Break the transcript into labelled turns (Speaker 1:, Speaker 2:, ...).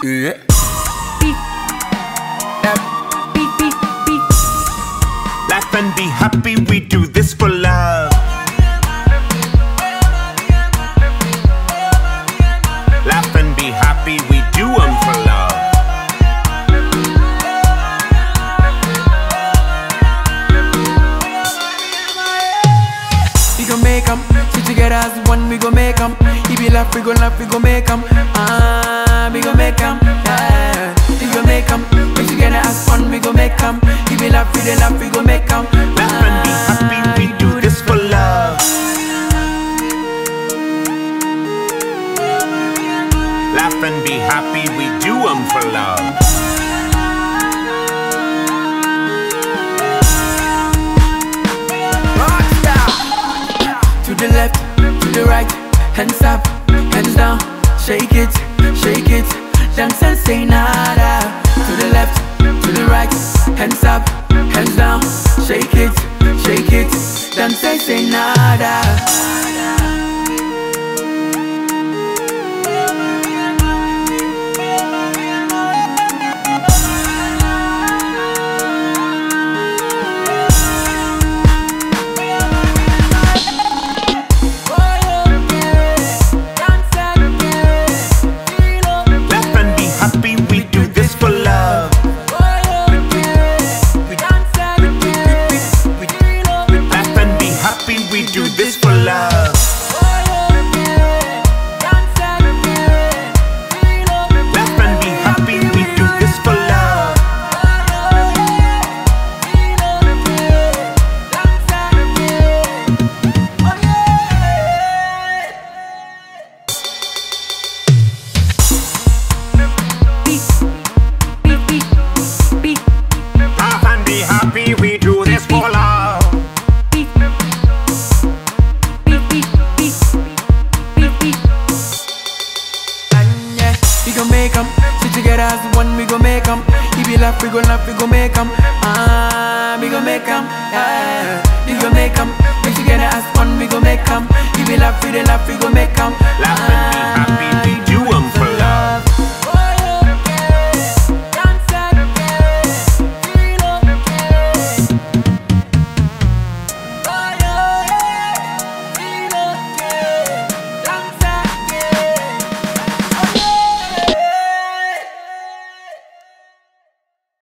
Speaker 1: Yeah.
Speaker 2: Laugh and be happy, we do this for love. Laugh and be happy, we do 'em for love.
Speaker 1: We gon' make 'em, sit together as one, we gon' make 'em. If you laugh, we gon' make 'em. We gon' make 'em, yeah. We gon' make 'em, sit together as one, we gon' make 'em. If you laugh, we gon' make 'em.
Speaker 2: Laugh and be happy, we do this for love. Laugh and be happy, we do 'em for love.
Speaker 1: To the left, to the right, hands up, hands down, shake it, dance and say nada. To the left, to the right, hands up, hands down, shake it, dance and say nada.
Speaker 2: We do this for love. Laugh and be happy, we do this for love. Laugh and be happy, we do this for love.
Speaker 1: We gon' make 'em, sit together as one, we gon' make 'em. If you laugh, we gon' make 'em. We gon' make 'em, yeah. We gon' make 'em, sit together as one, we gon' make 'em. If you laugh, we gon' make 'em.
Speaker 2: Laugh and be happy.